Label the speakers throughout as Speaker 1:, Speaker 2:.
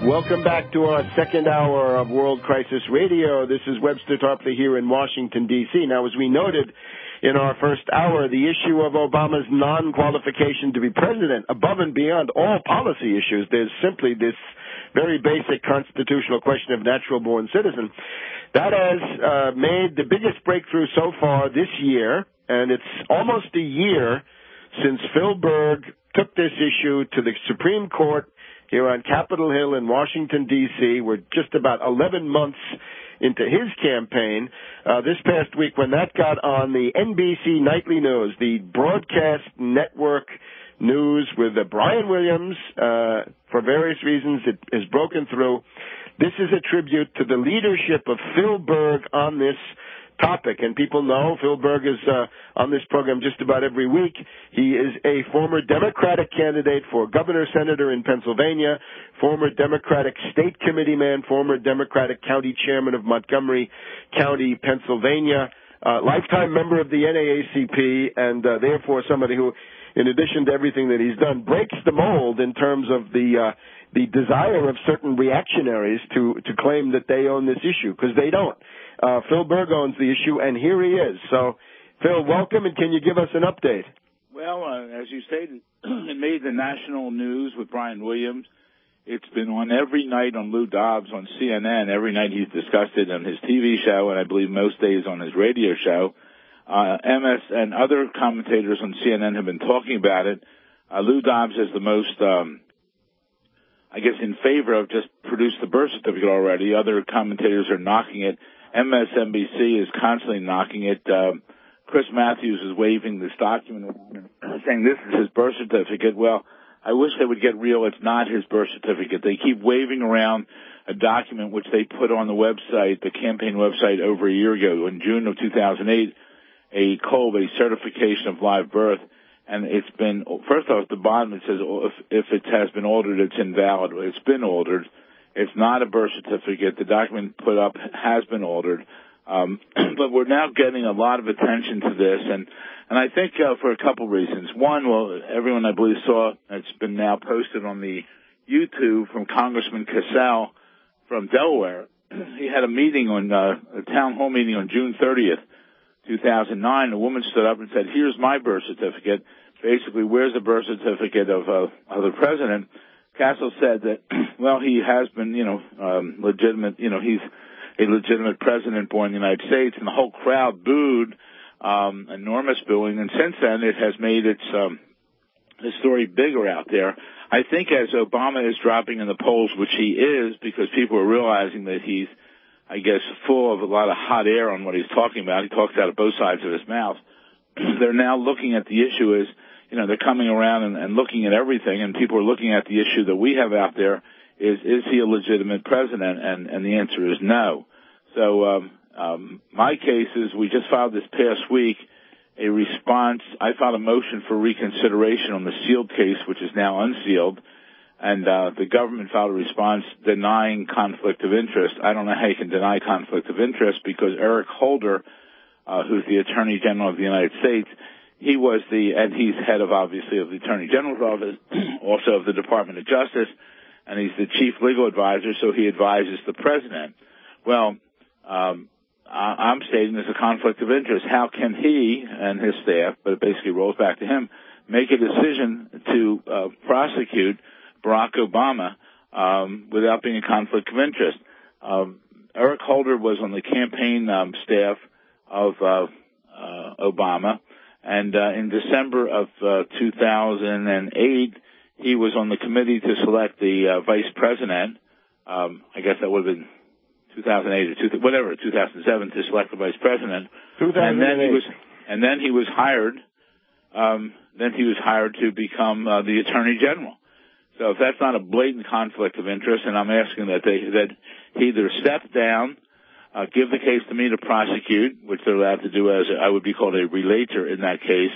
Speaker 1: Welcome back to our second hour of World Crisis Radio. This is Webster Tarpley here in Washington, D.C. Now, as we noted in our first hour, the issue of Obama's non-qualification to be president, above and beyond all policy issues, there's simply this very basic constitutional question of natural-born citizen. That has made the biggest breakthrough so far this year, and it's almost a year since Phil Berg took this issue to the Supreme Court here on Capitol Hill in Washington, D.C. We're just about 11 months into his campaign. This past week, when that got on the NBC Nightly News, the broadcast network news with Brian Williams, for various reasons, it has broken through. This is a tribute to the leadership of Phil Berg on this topic, and people know Phil Berg is on this program just about every week. He is a former Democratic candidate for governor, senator in Pennsylvania, former Democratic state committee man, former Democratic county chairman of Montgomery County, Pennsylvania, lifetime member of the NAACP, and therefore somebody who, in addition to everything that he's done, breaks the mold in terms of the desire of certain reactionaries to claim that they own this issue, because they don't. Phil Berg owns the issue, and here he is. So, Phil, welcome, and can you give us an update?
Speaker 2: Well, as you stated, it made the national news with Brian Williams. It's been on every night on Lou Dobbs on CNN. Every night he's discussed it on his TV show, and I believe most days on his radio show. MS and other commentators on CNN have been talking about it. Lou Dobbs is the most, in favor of just produce the birth certificate already. Other commentators are knocking it. MSNBC is constantly knocking it. Chris Matthews is waving this document around, saying this is his birth certificate. Well, I wish they would get real. It's not his birth certificate. They keep waving around a document which they put on the website, the campaign website, over a year ago, in June of 2008, a certification of live birth. And it's been, first off, at the bottom it says if it has been altered, it's invalid. It's been altered. It's not a birth certificate. The document put up has been altered. But we're now getting a lot of attention to this, and I think for a couple reasons. One, well, everyone I believe saw, it's been now posted on the YouTube from Congressman Cassell from Delaware. He had a meeting a town hall meeting on June 30th, 2009. A woman stood up and said, "Here's my birth certificate." Basically, where's the birth certificate of the president? Castle said that, well, he has been, legitimate, he's a legitimate president born in the United States, and the whole crowd booed, enormous booing, and since then it has made the story bigger out there. I think as Obama is dropping in the polls, which he is, because people are realizing that he's, full of a lot of hot air on what he's talking about. He talks out of both sides of his mouth. They're now looking at the issue as, they're coming around and looking at everything, and people are looking at the issue that we have out there is he a legitimate president? And the answer is no. So my case is we just filed this past week a response. I filed a motion for reconsideration on the sealed case, which is now unsealed, and the government filed a response denying conflict of interest. I don't know how you can deny conflict of interest because Eric Holder, who's the Attorney General of the United States, and he's head of, obviously, of the Attorney General's office, also of the Department of Justice, and he's the chief legal advisor, so he advises the president. Well, I'm stating there's a conflict of interest. How can he and his staff, but it basically rolls back to him, make a decision to prosecute Barack Obama without being a conflict of interest? Eric Holder was on the campaign staff of Obama, and in December of 2008, he was on the committee to select the vice president. I guess that would have been 2008 or 2007 to select the vice president. And then he was hired. Then he was hired to become the Attorney General. So if that's not a blatant conflict of interest, and I'm asking that he either step down, give the case to me to prosecute, which they're allowed to do as I would be called a relator in that case,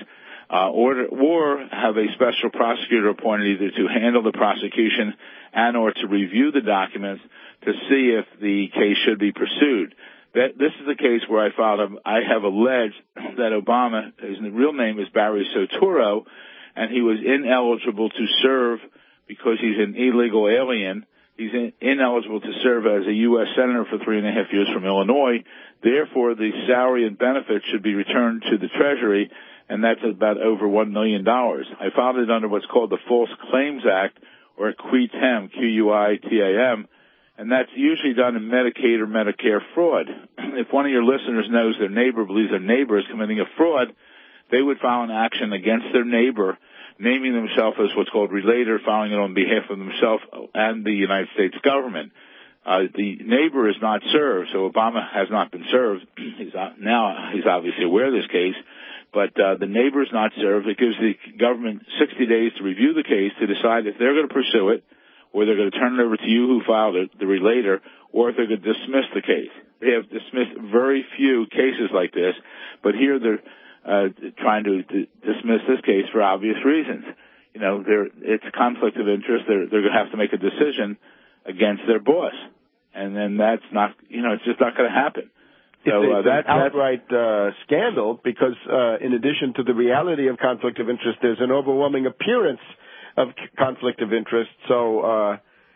Speaker 2: or have a special prosecutor appointed either to handle the prosecution and or to review the documents to see if the case should be pursued. This is a case where I have alleged that Obama, his real name is Barry Soetoro, and he was ineligible to serve because he's an illegal alien. He's ineligible to serve as a U.S. Senator for 3.5 years from Illinois. Therefore, the salary and benefits should be returned to the Treasury, and that's about over $1 million. I filed it under what's called the False Claims Act, or QUITAM, Q-U-I-T-A-M, and that's usually done in Medicaid or Medicare fraud. If one of your listeners knows their neighbor believes their neighbor is committing a fraud, they would file an action against their neighbor, naming themselves as what's called relator, filing it on behalf of themselves and the United States government. The neighbor is not served, so Obama has not been served. He's obviously aware of this case, but the neighbor is not served. It gives the government 60 days to review the case to decide if they're going to pursue it, or they're going to turn it over to you who filed it, the relator, or if they're going to dismiss the case. They have dismissed very few cases like this, but here they're trying to dismiss this case for obvious reasons. You know, it's a conflict of interest. They're going to have to make a decision against their boss, and then that's not, it's just not going to happen. So
Speaker 1: it's an outright scandal because, in addition to the reality of conflict of interest, there's an overwhelming appearance of conflict of interest. So,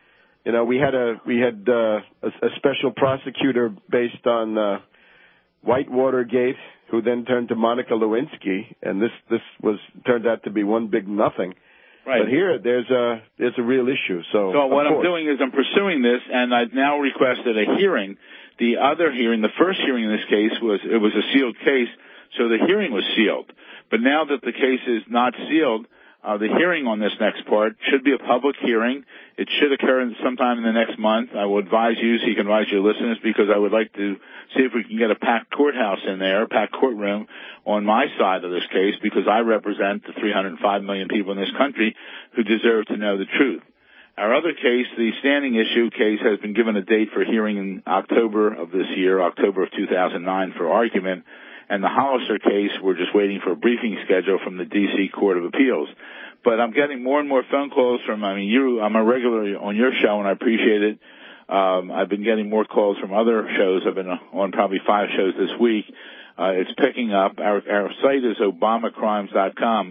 Speaker 1: we had a special prosecutor based on Whitewater Gate, who then turned to Monica Lewinsky, and this turned out to be one big nothing. Right. But here, there's a real issue. So what
Speaker 2: I'm doing is I'm pursuing this, and I've now requested a hearing. The other hearing, the first hearing in this case was a sealed case, so the hearing was sealed. But now that the case is not sealed, the hearing on this next part should be a public hearing. It should occur sometime in the next month. I will advise you, so you can advise your listeners, because I would like to see if we can get a packed courthouse in there, a packed courtroom on my side of this case, because I represent the 305 million people in this country who deserve to know the truth. Our other case, the standing issue case, has been given a date for hearing in October of this year, October of 2009, for argument. And the Hollister case, we're just waiting for a briefing schedule from the D.C. Court of Appeals. But I'm getting more and more phone calls from, I'm a regular on your show, and I appreciate it. I've been getting more calls from other shows. I've been on probably 5 shows this week. It's picking up. Our site is ObamaCrimes.com,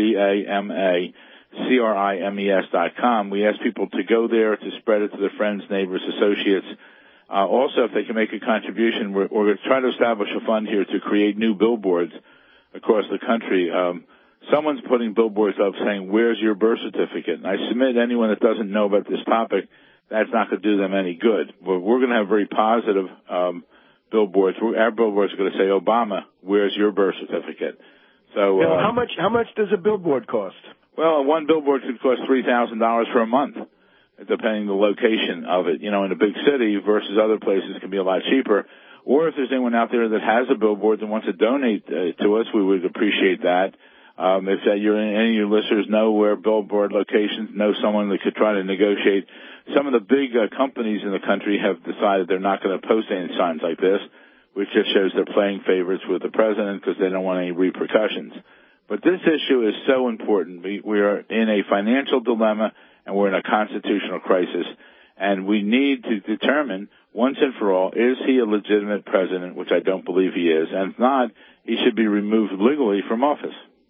Speaker 2: ObamaCrimes.com. We ask people to go there to spread it to their friends, neighbors, associates. Also, if they can make a contribution, we're going to try to establish a fund here to create new billboards across the country. Someone's putting billboards up saying, "Where's your birth certificate?" And I submit anyone that doesn't know about this topic, that's not going to do them any good. We're going to have very positive billboards. Our billboards are going to say, "Obama, where's your birth certificate?" So,
Speaker 1: how much does a billboard cost?
Speaker 2: Well, one billboard could cost $3,000 for a month, depending the location of it. In a big city versus other places can be a lot cheaper. Or if there's anyone out there that has a billboard and wants to donate to us, we would appreciate that. If any of your listeners know where billboard locations, know someone that could try to negotiate. Some of the big companies in the country have decided they're not going to post any signs like this, which just shows they're playing favorites with the president because they don't want any repercussions. But this issue is so important. We are in a financial dilemma, and we're in a constitutional crisis, and we need to determine once and for all, is he a legitimate president, which I don't believe he is, and if not, he should be removed legally from office.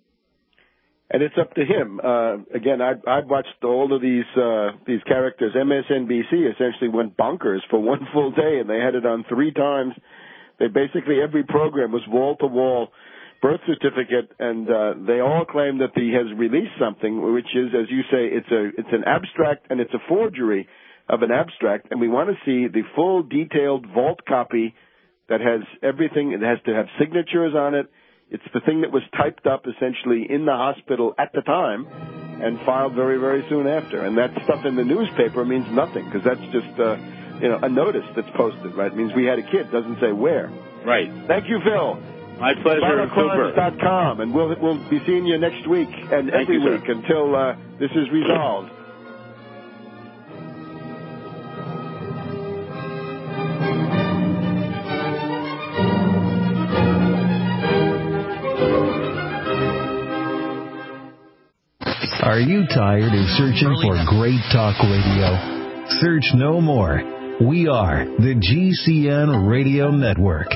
Speaker 1: And it's up to him. Again, I've watched all of these characters. MSNBC essentially went bonkers for one full day, and they had it on 3 times. Basically every program was wall-to-wall birth certificate, and they all claim that he has released something, which is, as you say, it's an abstract, and it's a forgery of an abstract, and we want to see the full detailed vault copy that has everything. It has to have signatures on it. It's the thing that was typed up essentially in the hospital at the time and filed very, very soon after. And that stuff in the newspaper means nothing because that's just a notice that's posted, right? It means we had a kid. Doesn't say where.
Speaker 2: Right.
Speaker 1: Thank you, Phil.
Speaker 2: My pleasure.
Speaker 1: ObamaCrimes.com, and we'll be seeing you next week and every week until this is resolved.
Speaker 3: Are you tired of searching for great talk radio? Search no more. We are the GCN Radio Network.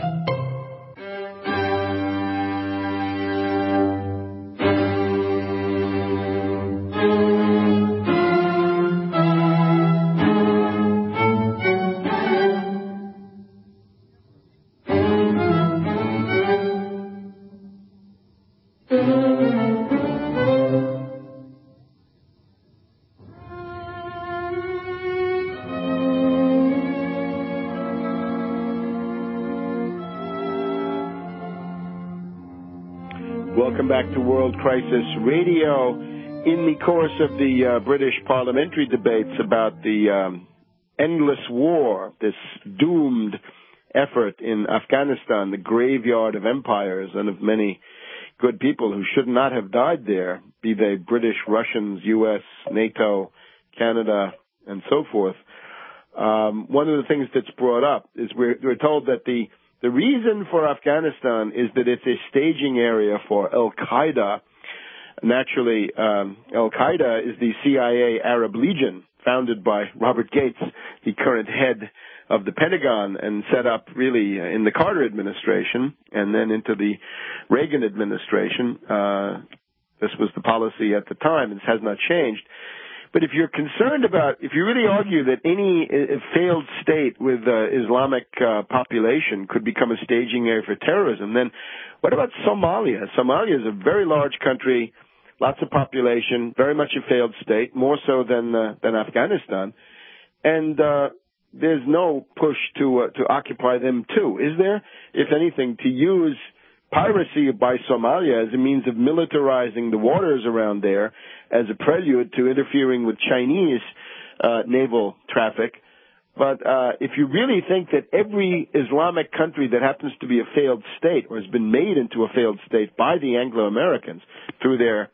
Speaker 1: welcome back to World Crisis Radio. In the course of the British parliamentary debates about the endless war, this doomed effort in Afghanistan, the graveyard of empires and of many good people who should not have died there, be they British, Russians, U.S., NATO, Canada, and so forth, one of the things that's brought up is we're told that the reason for Afghanistan is that it's a staging area for Al-Qaeda. Naturally, Al-Qaeda is the CIA Arab Legion, founded by Robert Gates, the current head of the Pentagon, and set up really in the Carter administration and then into the Reagan administration. This was the policy at the time. It has not changed. But if you're concerned about, if you really argue that any failed state with Islamic population could become a staging area for terrorism, then what about Somalia? Somalia is a very large country, lots of population, very much a failed state, more so than Afghanistan, and there's no push to occupy them too, is there? If anything, to use piracy by Somalia as a means of militarizing the waters around there as a prelude to interfering with Chinese naval traffic. But if you really think that every Islamic country that happens to be a failed state or has been made into a failed state by the Anglo-Americans through their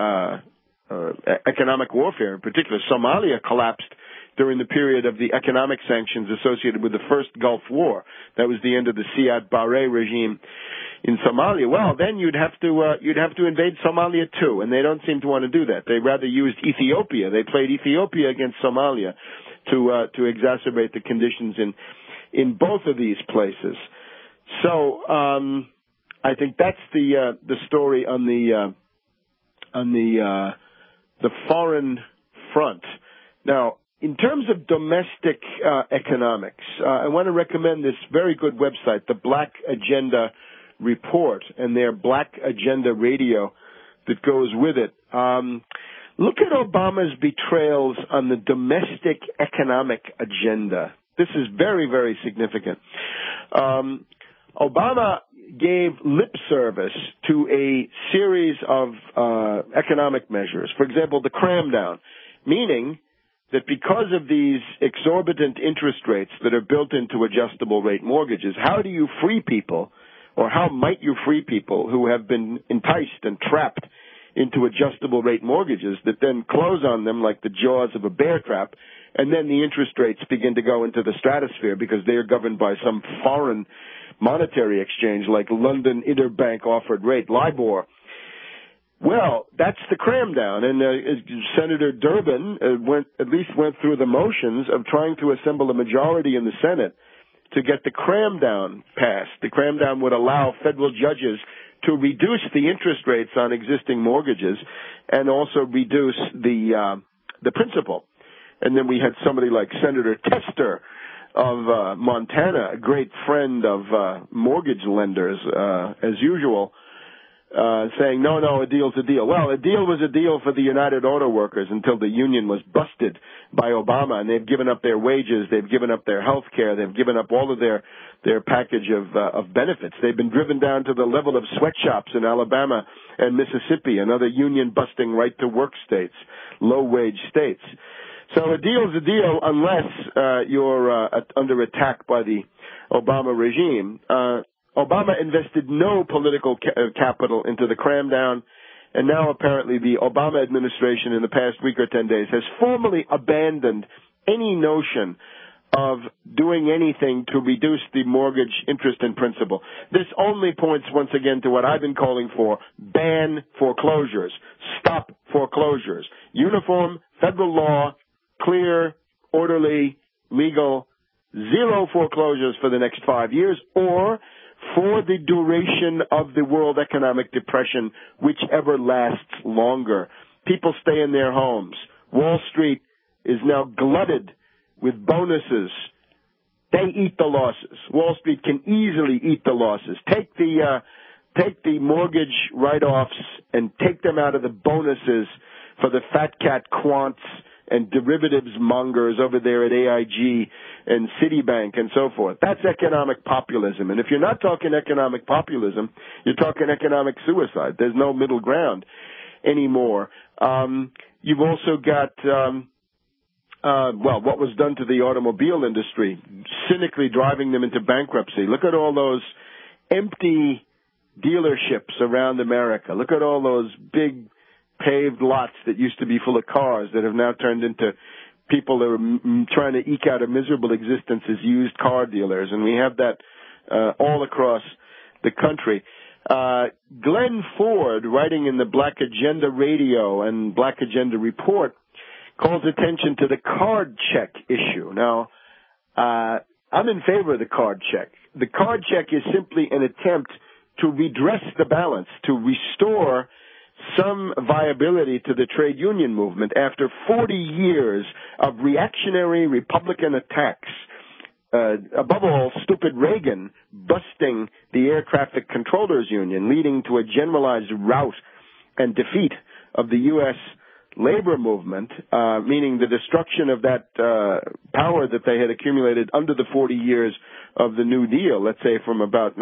Speaker 1: economic warfare, in particular, Somalia collapsed during the period of the economic sanctions associated with the first Gulf War. That was the end of the Siad Barre regime in Somalia. Well, then you'd have to invade Somalia too, and they don't seem to want to do that. They rather used Ethiopia. They played Ethiopia against Somalia to exacerbate the conditions in both of these places. So I think that's the story on the foreign front. Now, in terms of domestic economics, I want to recommend this very good website, the Black Agenda Report, and their Black Agenda Radio that goes with it. Look at Obama's betrayals on the domestic economic agenda. This is very, very significant. Obama gave lip service to a series of economic measures. For example, the cram down, meaning that because of these exorbitant interest rates that are built into adjustable rate mortgages, how do you free people, or how might you free people who have been enticed and trapped into adjustable rate mortgages that then close on them like the jaws of a bear trap, and then the interest rates begin to go into the stratosphere because they are governed by some foreign monetary exchange like London Interbank Offered Rate, LIBOR. Well, that's the cram down, and Senator Durbin went through the motions of trying to assemble a majority in the Senate to get the cram down passed. The cram down would allow federal judges to reduce the interest rates on existing mortgages and also reduce the principal. And then we had somebody like Senator Tester of Montana, a great friend of mortgage lenders, as usual, saying, no, a deal's a deal. Well, a deal was a deal for the United Auto Workers until the union was busted by Obama, and they've given up their wages, they've given up their health care, they've given up all of their package of benefits. They've been driven down to the level of sweatshops in Alabama and Mississippi and other union-busting right-to-work states, low-wage states. So a deal's a deal unless you're under attack by the Obama regime. Obama invested no political capital into the cram down, and now apparently the Obama administration in the past week or 10 days has formally abandoned any notion of doing anything to reduce the mortgage interest and principal. This only points once again to what I've been calling for: ban foreclosures, stop foreclosures, uniform federal law, clear, orderly, legal, zero foreclosures for the next 5 years, or for the duration of the world economic depression, whichever lasts longer. People stay in their homes. Wall Street is now glutted with bonuses. They eat the losses. Wall Street can easily eat the losses. Take the mortgage write-offs and take them out of the bonuses for the fat cat quants and derivatives mongers over there at AIG and Citibank and so forth. That's economic populism. And if you're not talking economic populism, you're talking economic suicide. There's no middle ground anymore. You've also got, what was done to the automobile industry, cynically driving them into bankruptcy. Look at all those empty dealerships around America. Look at all those big paved lots that used to be full of cars that have now turned into people that are trying to eke out a miserable existence as used car dealers. And we have that all across the country. Glenn Ford, writing in the Black Agenda Radio and Black Agenda Report, calls attention to the card check issue. Now, I'm in favor of the card check. The card check is simply an attempt to redress the balance, to restore some viability to the trade union movement after 40 years of reactionary Republican attacks. Above all, stupid Reagan busting the Air Traffic Controllers Union, leading to a generalized rout and defeat of the U.S. labor movement, meaning the destruction of that power that they had accumulated under the 40 years of the New Deal, let's say from about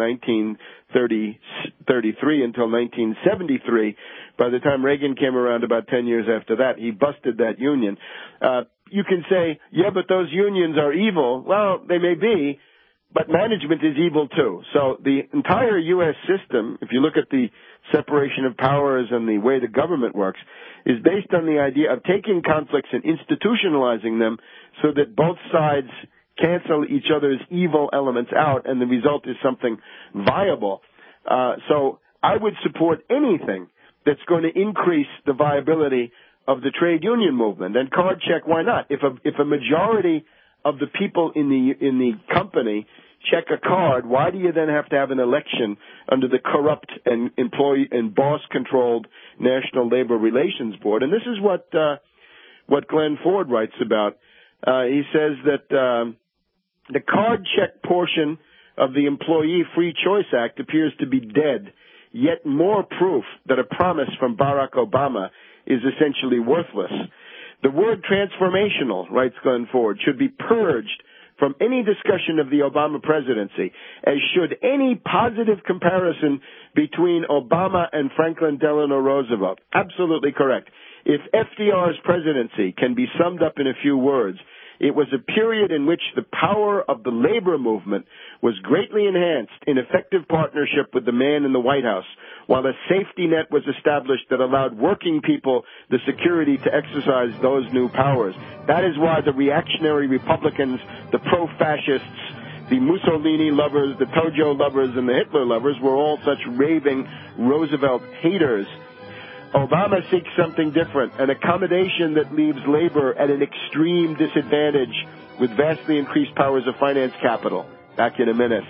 Speaker 1: 1933 until 1973. By the time Reagan came around about 10 years after that, he busted that union. You can say, yeah, but those unions are evil. Well, they may be, but management is evil too. So the entire U.S. system, if you look at the separation of powers and the way the government works, is based on the idea of taking conflicts and institutionalizing them so that both sides cancel each other's evil elements out, and the result is something viable. So I would support anything that's going to increase the viability of the trade union movement. And card check, why not? If a majority of the people in the company check a card, why do you then have to have an election under the corrupt and employee and boss-controlled National Labor Relations Board? And this is what Glenn Ford writes about. He says that the card check portion of the Employee Free Choice Act appears to be dead, yet more proof that a promise from Barack Obama is essentially worthless. The word transformational, writes Glenn Ford, should be purged from any discussion of the Obama presidency, as should any positive comparison between Obama and Franklin Delano Roosevelt. Absolutely correct. If FDR's presidency can be summed up in a few words, it was a period in which the power of the labor movement was greatly enhanced in effective partnership with the man in the White House, while a safety net was established that allowed working people the security to exercise those new powers. That is why the reactionary Republicans, the pro-fascists, the Mussolini lovers, the Tojo lovers, and the Hitler lovers were all such raving Roosevelt haters. Obama seeks something different, an accommodation that leaves labor at an extreme disadvantage with vastly increased powers of finance capital. Back in a minute.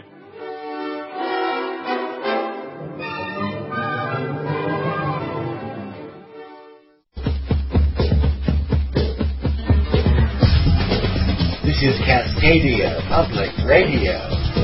Speaker 4: This is Cascadia Public Radio.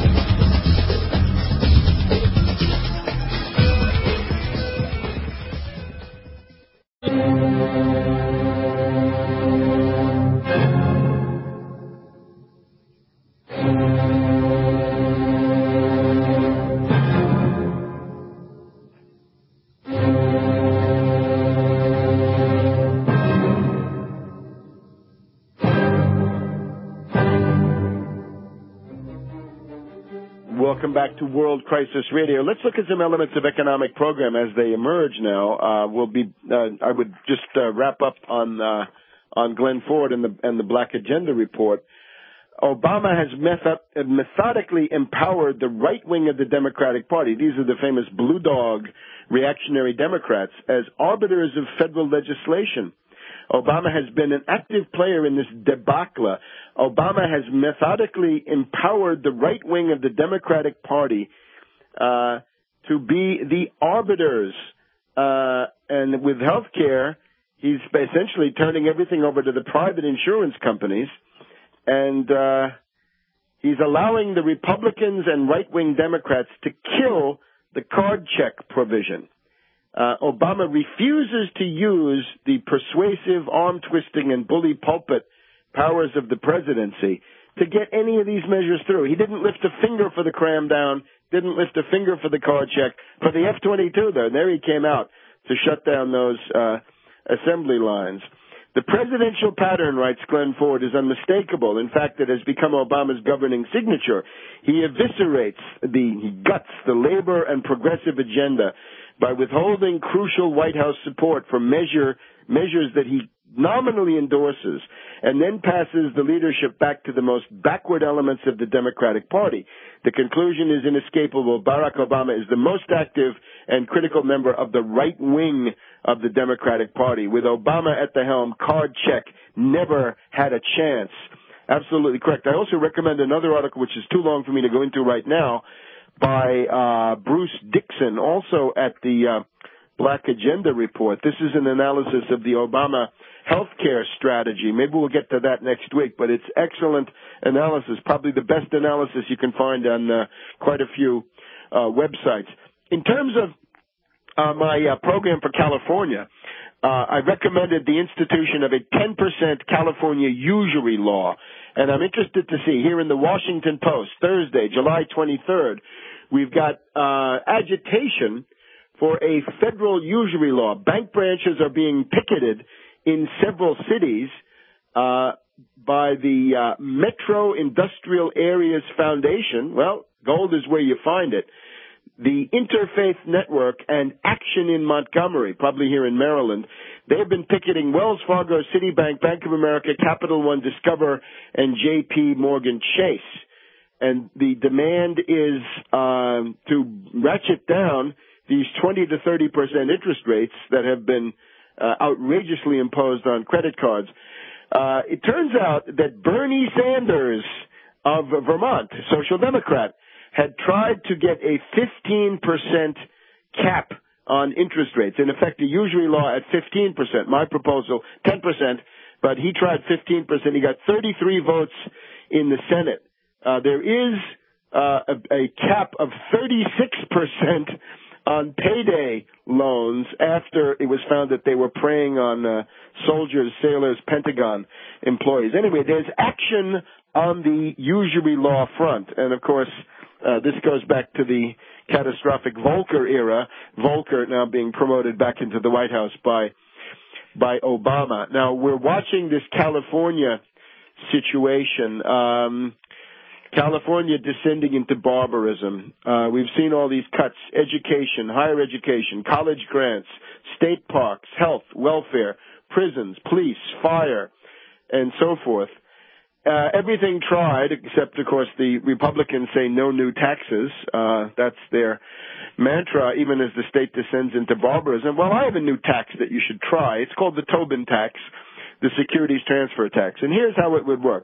Speaker 1: Welcome back to World Crisis Radio. Let's look at some elements of economic program as they emerge now. I would just wrap up on Glenn Ford and the Black Agenda report. Obama has methodically empowered the right wing of the Democratic Party. These are the famous blue dog reactionary Democrats as arbiters of federal legislation. Obama has been an active player in this debacle. Obama has methodically empowered the right wing of the Democratic Party to be the arbiters. And with health care, he's essentially turning everything over to the private insurance companies. And he's allowing the Republicans and right-wing Democrats to kill the card check provision. Obama refuses to use the persuasive, arm-twisting, and bully pulpit powers of the presidency to get any of these measures through. He didn't lift a finger for the cram down, didn't lift a finger for the card check. For the F-22, though, there he came out to shut down those assembly lines. The presidential pattern, writes Glenn Ford, is unmistakable. In fact, it has become Obama's governing signature. He eviscerates, he guts the labor and progressive agenda by withholding crucial White House support for measures that he nominally endorses, and then passes the leadership back to the most backward elements of the Democratic Party. The conclusion is inescapable. Barack Obama is the most active and critical member of the right wing of the Democratic Party. With Obama at the helm, card check never had a chance. Absolutely correct. I also recommend another article, which is too long for me to go into right now, by Bruce Dixon, also at the Black Agenda Report. This is an analysis of the Obama healthcare strategy. Maybe we'll get to that next week, but it's excellent analysis, probably the best analysis you can find on quite a few websites. In terms of my program for California, I recommended the institution of a 10% California usury law, and I'm interested to see here in the Washington Post, Thursday, July 23rd, we've got agitation for a federal usury law. Bank branches are being picketed in several cities by the Metro Industrial Areas Foundation. Well, gold is where you find it. The Interfaith Network and Action in Montgomery, probably here in Maryland, they've been picketing Wells Fargo, Citibank, Bank of America, Capital One, Discover, and J.P. Morgan Chase. And the demand is to ratchet down these 20 to 30% interest rates that have been outrageously imposed on credit cards. It turns out that Bernie Sanders of Vermont, Social Democrat, had tried to get a 15% cap on interest rates. In effect, a usury law at 15%. My proposal, 10%, but he tried 15%. He got 33 votes in the Senate. There is a cap of 36% on payday loans after it was found that they were preying on soldiers, sailors, Pentagon employees. Anyway, there's action on the usury law front. And, of course, this goes back to the catastrophic Volcker era, Volcker now being promoted back into the White House by Obama. Now, we're watching this California situation. California descending into barbarism. We've seen all these cuts: education, higher education, college grants, state parks, health, welfare, prisons, police, fire, and so forth. Everything tried, except, of course, the Republicans say no new taxes. That's their mantra, even as the state descends into barbarism. Well, I have a new tax that you should try. It's called the Tobin tax, the securities transfer tax. And here's how it would work.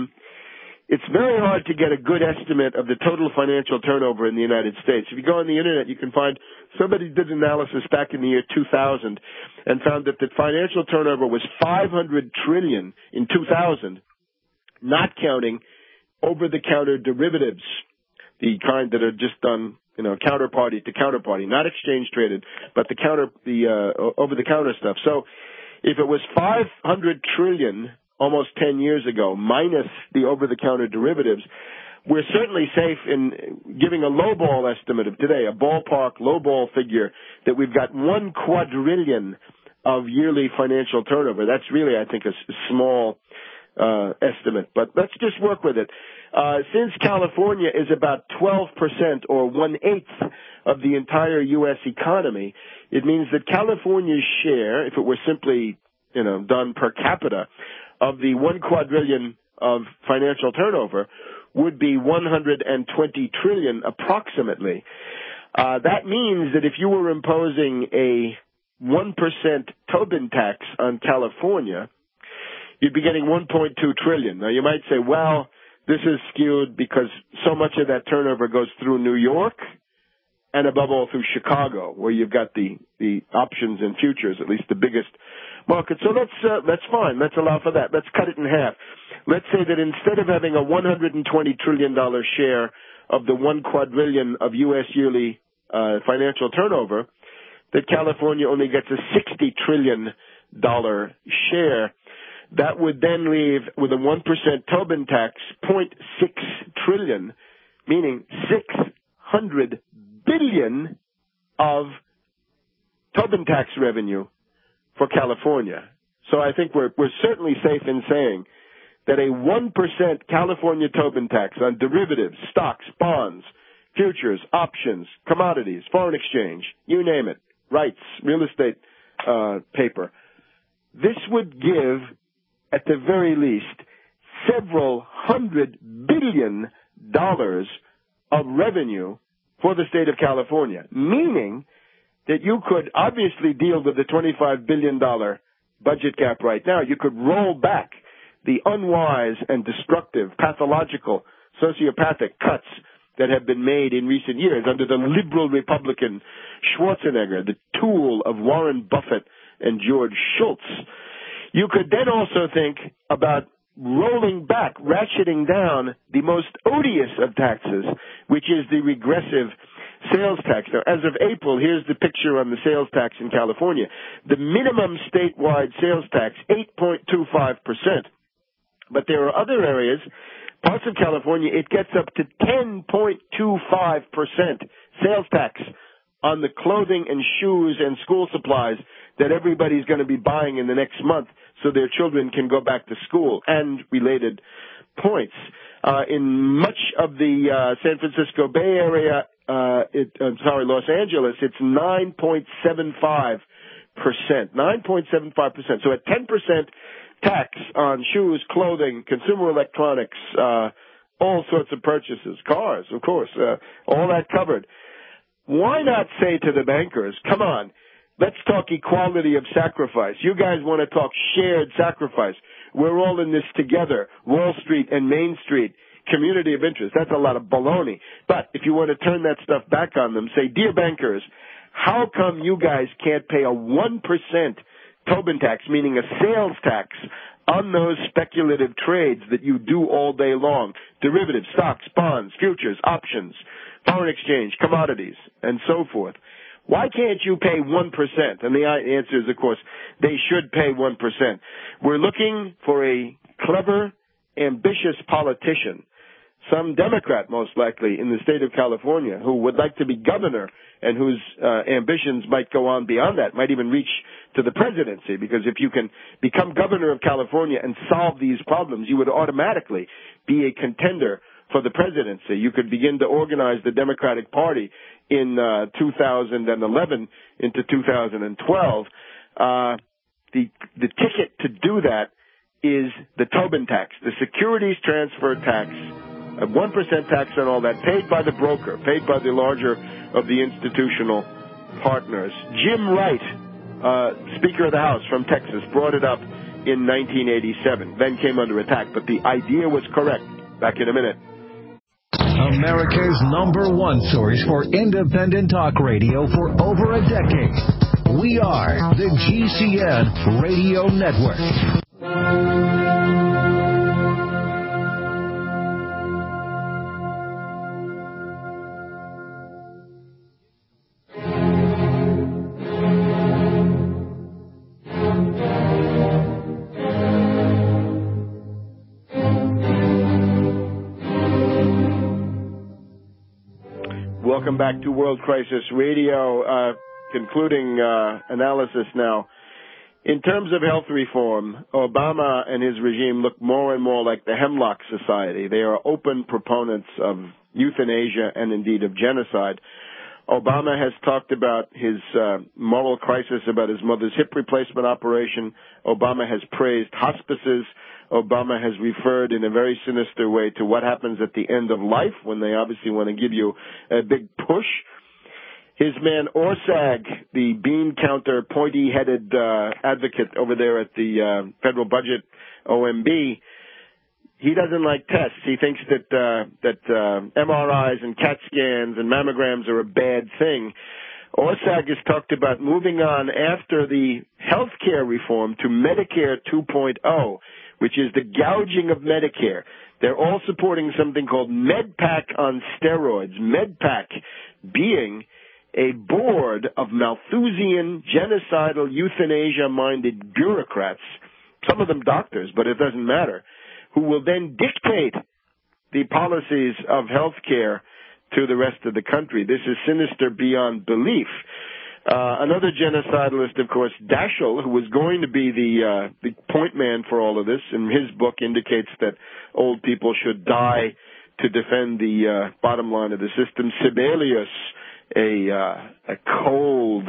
Speaker 1: It's very hard to get a good estimate of the total financial turnover in the United States. If you go on the Internet, you can find somebody did analysis back in the year 2000 and found that the financial turnover was $500 trillion in 2000, not counting over-the-counter derivatives, the kind that are just done, counterparty to counterparty, not exchange traded, but the over-the-counter stuff. So if it was $500 trillion almost 10 years ago, minus the over-the-counter derivatives, we're certainly safe in giving a lowball estimate of today, a ballpark lowball figure, that we've got 1 quadrillion of yearly financial turnover. That's really, I think, a small estimate, but let's just work with it. Since California is about 12% or 1/8 of the entire U.S. economy, it means that California's share, if it were simply, done per capita, of the 1 quadrillion of financial turnover would be 120 trillion approximately. That means that if you were imposing a 1% Tobin tax on California, you'd be getting 1.2 trillion. Now, you might say, well, this is skewed because so much of that turnover goes through New York and above all through Chicago, where you've got the options and futures, at least the biggest market. So that's fine. Let's allow for that. Let's cut it in half. Let's say that instead of having a $120 trillion share of the 1 quadrillion of U.S. yearly financial turnover, that California only gets a $60 trillion share. That would then leave, with a 1% Tobin tax, $0.6 trillion, meaning $600 billion of Tobin tax revenue for California. So I think we're certainly safe in saying that a 1% California Tobin tax on derivatives, stocks, bonds, futures, options, commodities, foreign exchange, you name it, rights, real estate paper, this would give, at the very least, several $100 billion of revenue for the state of California, meaning that you could obviously deal with the $25 billion budget gap right now. You could roll back the unwise and destructive, pathological, sociopathic cuts that have been made in recent years under the liberal Republican Schwarzenegger, the tool of Warren Buffett and George Shultz. You could then also think about rolling back, ratcheting down the most odious of taxes, which is the regressive sales tax. Now, as of April, here's the picture on the sales tax in California. The minimum statewide sales tax, 8.25%. But there are other areas, parts of California, it gets up to 10.25% sales tax on the clothing and shoes and school supplies that everybody's going to be buying in the next month so their children can go back to school, and related points. In much of the San Francisco Bay Area, Los Angeles, it's 9.75%. 9.75%. So a 10% tax on shoes, clothing, consumer electronics, all sorts of purchases, cars, of course, all that covered. Why not say to the bankers, come on, let's talk equality of sacrifice. You guys want to talk shared sacrifice. We're all in this together, Wall Street and Main Street, community of interest. That's a lot of baloney. But if you want to turn that stuff back on them, say, dear bankers, how come you guys can't pay a 1% Tobin tax, meaning a sales tax, on those speculative trades that you do all day long? Derivatives, stocks, bonds, futures, options, foreign exchange, commodities, and so forth. Why can't you pay 1%? And the answer is, of course, they should pay 1%. We're looking for a clever, ambitious politician, some Democrat most likely in the state of California, who would like to be governor and whose ambitions might go on beyond that, might even reach to the presidency, because if you can become governor of California and solve these problems, you would automatically be a contender for the presidency. You could begin to organize the Democratic Party in 2011 into 2012. The ticket to do that is the Tobin tax, the securities transfer tax, a 1% tax on all that, paid by the broker, paid by the larger of the institutional partners. Jim Wright, Speaker of the House from Texas, brought it up in 1987, then came under attack, but the idea was correct. Back in a minute.
Speaker 3: America's #1 source for independent talk radio for over a decade. We are the GCN Radio Network.
Speaker 1: Welcome back to World Crisis Radio. Concluding analysis now. In terms of health reform, Obama and his regime look more and more like the Hemlock Society. They are open proponents of euthanasia and indeed of genocide. Obama has talked about his moral crisis about his mother's hip replacement operation. Obama has praised hospices. Obama has referred in a very sinister way to what happens at the end of life when they obviously want to give you a big push. His man Orszag, the bean counter, pointy-headed advocate over there at the federal budget, OMB, he doesn't like tests. He thinks that MRIs and CAT scans and mammograms are a bad thing. Orszag has talked about moving on after the health care reform to Medicare 2.0, which is the gouging of Medicare. They're all supporting something called MedPAC on steroids. MedPAC being a board of Malthusian, genocidal, euthanasia-minded bureaucrats, some of them doctors, but it doesn't matter, who will then dictate the policies of health care to the rest of the country. This is sinister beyond belief. Another genocidalist, of course, Daschle, who was going to be the point man for all of this, and his book indicates that old people should die to defend the bottom line of the system. Sibelius, a cold,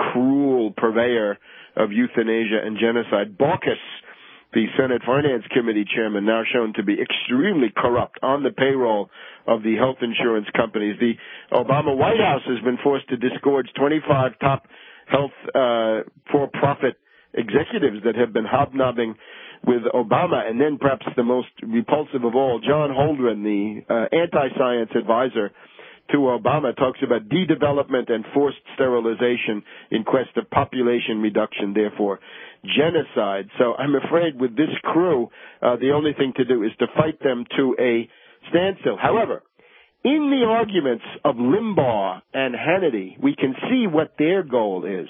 Speaker 1: cruel purveyor of euthanasia and genocide. Baucus, the Senate Finance Committee chairman, now shown to be extremely corrupt on the payroll of the health insurance companies. The Obama White House has been forced to disgorge 25 top health for-profit executives that have been hobnobbing with Obama. And then perhaps the most repulsive of all, John Holdren, the anti-science advisor to Obama, talks about de-development and forced sterilization in quest of population reduction, therefore genocide. So I'm afraid with this crew, the only thing to do is to fight them to a standstill. However, in the arguments of Limbaugh and Hannity, we can see what their goal is.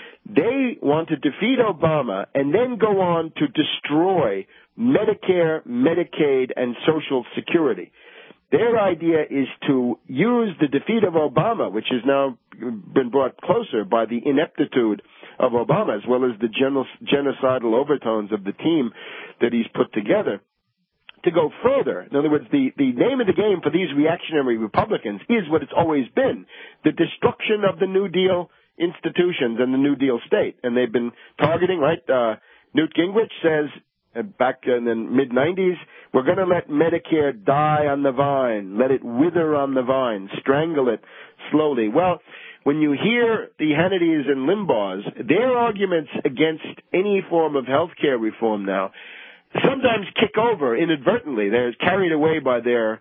Speaker 1: They want to defeat Obama and then go on to destroy Medicare, Medicaid, and Social Security. Their idea is to use the defeat of Obama, which has now been brought closer by the ineptitude of Obama, as well as the genocidal overtones of the team that he's put together, to go further. In other words, the name of the game for these reactionary Republicans is what it's always been, the destruction of the New Deal institutions and the New Deal state. And they've been targeting, right? Newt Gingrich says back in the mid-'90s, we're going to let Medicare die on the vine, let it wither on the vine, strangle it slowly. Well, when you hear the Hannitys and Limbaughs, their arguments against any form of health care reform now sometimes kick over inadvertently. They're carried away by their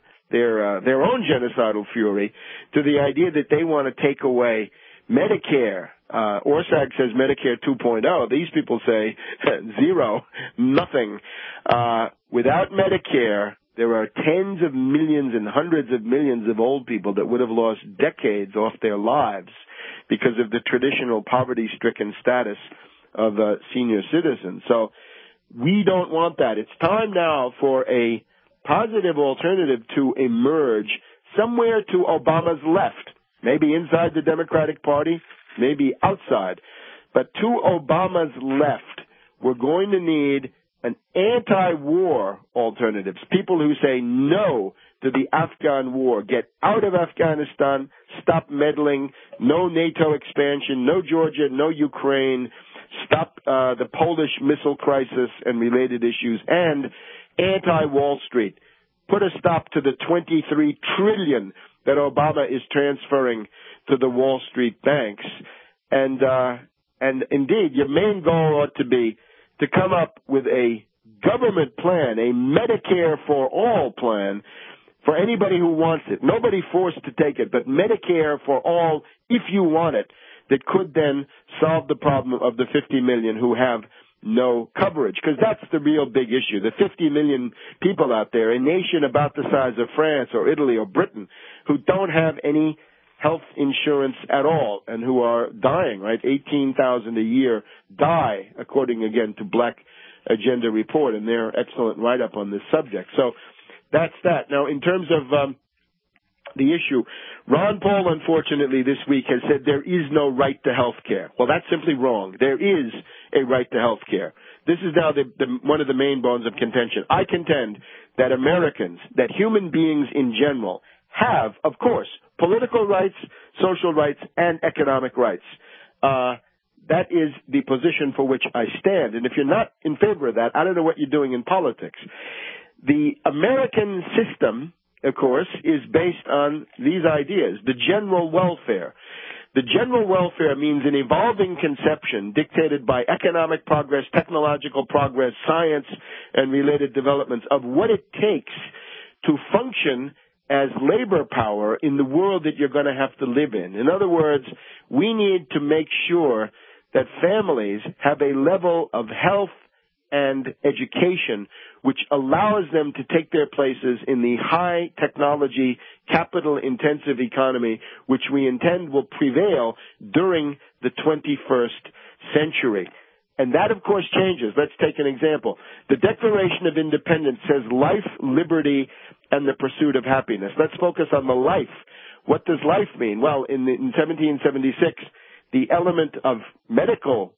Speaker 1: own genocidal fury to the idea that they want to take away Medicare. Orszag says Medicare 2.0. These people say zero, nothing. Without Medicare, there are tens of millions and hundreds of millions of old people that would have lost decades off their lives because of the traditional poverty-stricken status of senior citizens. So we don't want that. It's time now for a positive alternative to emerge somewhere to Obama's left, maybe inside the Democratic Party, maybe outside. But to Obama's left, we're going to need an anti-war alternatives, people who say no to the Afghan war, get out of Afghanistan, stop meddling, no NATO expansion, no Georgia, no Ukraine, stop the Polish missile crisis and related issues, and anti-Wall Street. Put a stop to the $23 trillion that Obama is transferring to the Wall Street banks. And indeed, your main goal ought to be to come up with a government plan, a Medicare for all plan for anybody who wants it. Nobody forced to take it, but Medicare for all if you want it, that could then solve the problem of the 50 million who have no coverage, because that's the real big issue. The 50 million people out there, a nation about the size of France or Italy or Britain, who don't have any health insurance at all and who are dying, right? 18,000 a year die, according, again, to Black Agenda Report and their excellent write-up on this subject. So that's that. Now, in terms of the issue, Ron Paul, unfortunately, this week has said there is no right to health care. Well, that's simply wrong. There is a right to health care. This is now one of the main bones of contention. I contend that Americans, that human beings in general, have, of course, political rights, social rights, and economic rights. That is the position for which I stand. And if you're not in favor of that, I don't know what you're doing in politics. The American system, of course, is based on these ideas, the general welfare. The general welfare means an evolving conception dictated by economic progress, technological progress, science, and related developments of what it takes to function as labor power in the world that you're going to have to live in. In other words, we need to make sure that families have a level of health, and education, which allows them to take their places in the high technology, capital-intensive economy, which we intend will prevail during the 21st century. And that, of course, changes. Let's take an example. The Declaration of Independence says life, liberty, and the pursuit of happiness. Let's focus on the life. What does life mean? Well, in 1776, the element of medical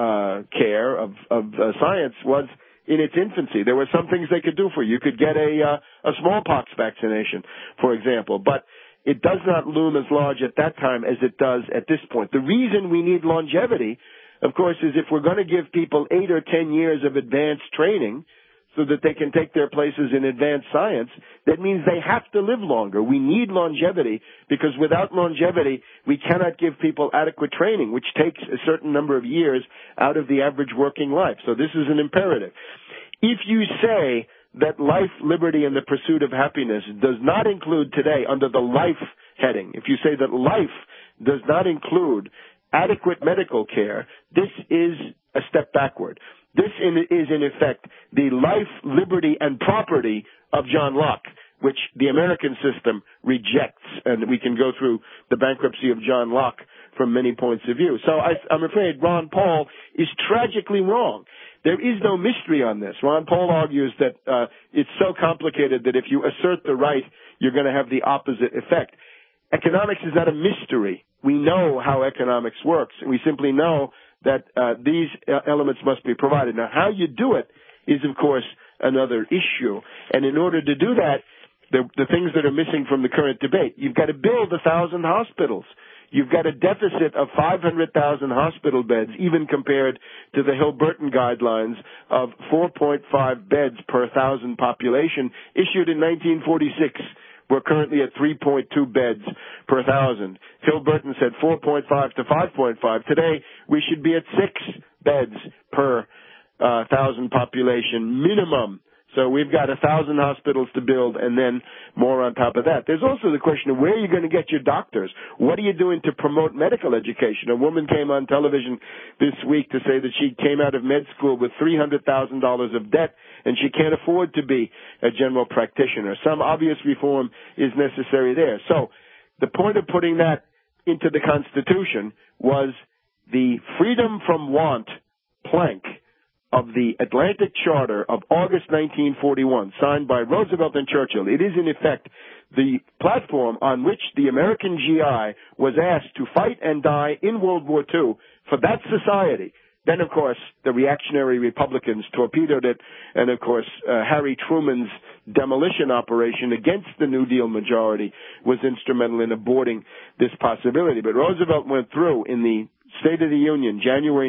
Speaker 1: care, of science, was in its infancy. There were some things they could do for you. You could get a smallpox vaccination, for example. But it does not loom as large at that time as it does at this point. The reason we need longevity, of course, is if we're going to give people 8 or 10 years of advanced training so that they can take their places in advanced science, that means they have to live longer. We need longevity because without longevity, we cannot give people adequate training, which takes a certain number of years out of the average working life. So this is an imperative. If you say that life, liberty, and the pursuit of happiness does not include today under the life heading, if you say that life does not include adequate medical care, this is a step backward. This is, in effect, the life, liberty, and property of John Locke, which the American system rejects. And we can go through the bankruptcy of John Locke from many points of view. So I'm afraid Ron Paul is tragically wrong. There is no mystery on this. Ron Paul argues that it's so complicated that if you assert the right, you're going to have the opposite effect. Economics is not a mystery. We know how economics works. We simply know that these elements must be provided. Now, how you do it is, of course, another issue. And in order to do that, the things that are missing from the current debate, you've got to build 1,000 hospitals. You've got a deficit of 500,000 hospital beds, even compared to the Hill-Burton guidelines of 4.5 beds per 1,000 population issued in 1946. We're currently at 3.2 beds per 1,000. Hill-Burton said 4.5 to 5.5. Today, we should be at 6 beds per 1,000 population minimum. So we've got 1,000 hospitals to build and then more on top of that. There's also the question of where are you going to get your doctors? What are you doing to promote medical education? A woman came on television this week to say that she came out of med school with $300,000 of debt and she can't afford to be a general practitioner. Some obvious reform is necessary there. So the point of putting that into the Constitution was the freedom from want plank of the Atlantic Charter of August 1941, signed by Roosevelt and Churchill. It is, in effect, the platform on which the American GI was asked to fight and die in World War II for that society. Then, of course, the reactionary Republicans torpedoed it, and, of course, Harry Truman's demolition operation against the New Deal majority was instrumental in aborting this possibility. But Roosevelt went through in the State of the Union, January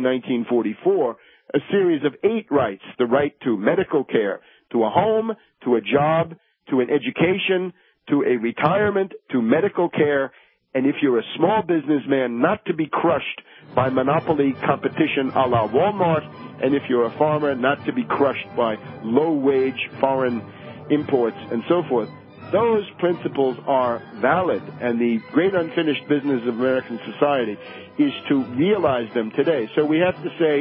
Speaker 1: 1944, a series of 8 rights: the right to medical care, to a home, to a job, to an education, to a retirement, to medical care, and if you're a small businessman, not to be crushed by monopoly competition a la Walmart, and if you're a farmer, not to be crushed by low-wage foreign imports and so forth. Those principles are valid, and the great unfinished business of American society is to realize them today. So we have to say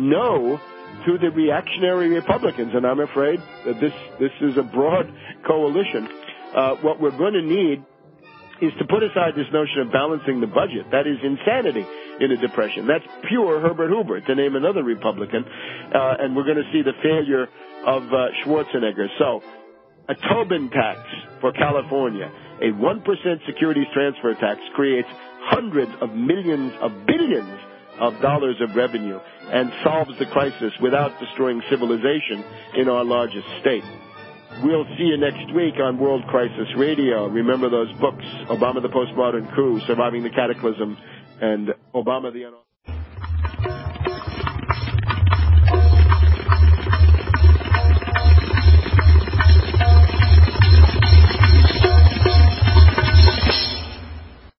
Speaker 1: no to the reactionary Republicans, and I'm afraid that this is a broad coalition. What we're going to need is to put aside this notion of balancing the budget. That is insanity in a depression. That's pure Herbert Hoover, to name another Republican, and we're going to see the failure of Schwarzenegger. So a Tobin tax for California, a 1% securities transfer tax, creates hundreds of millions of billions of dollars of revenue and solves the crisis without destroying civilization in our largest state. We'll see you next week on World Crisis Radio. Remember those books, Obama the Postmodern Coup, Surviving the Cataclysm, and Obama the